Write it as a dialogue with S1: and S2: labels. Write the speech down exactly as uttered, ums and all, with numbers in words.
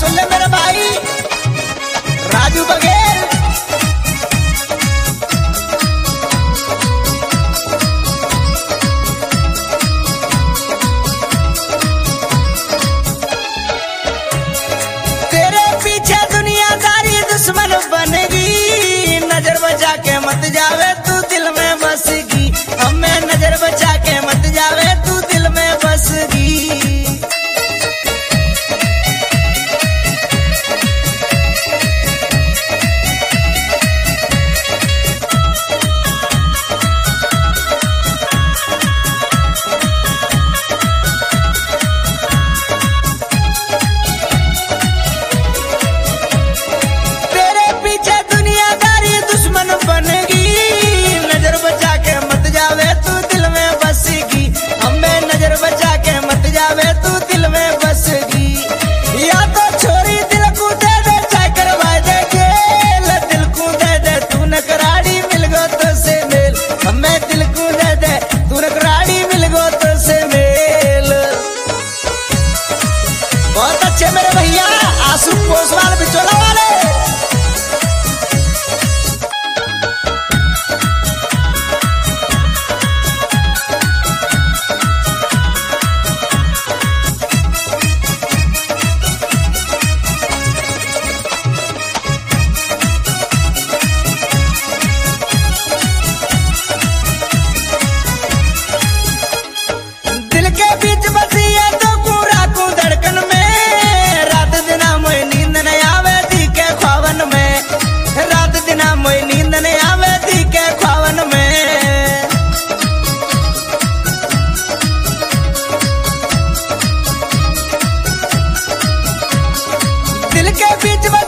S1: सुन ले मेरे भाई राजू बघेल। तेरे पीछे दुनियादारी दुश्मन बनेगी, नजर बचा के मत जावे तू दिल में बसगी। हमें नजर बचा के मत जावे तू दिल में बसगी। तेरे पीछे दुनियादारी दुश्मन बनेगी, नजर बचा के मत जावे तू दिल में बसगी। हमें नजर बचा के मत जावे तू दिल में बसगी। या तो छोरी दिल को दे दे चाहे करवा दे खेल, दिल को दे दे तू नकराड़ी मिल गो तो से मेल। हमें दिल को दे दे तू नकराड़ी मिल गो तो से मेल। बहुत अच्छे मेरे भैया आंसू पोसवाल बिचौला वाले। दिल के बीच बसी है तो पूरा को धड़कन में, रात दिना मोई नींद नहीं आवे दी के ख्वाबन में। रात दिना मोई नींद नहीं आवे दी के ख्वाबन में। दिल के बीच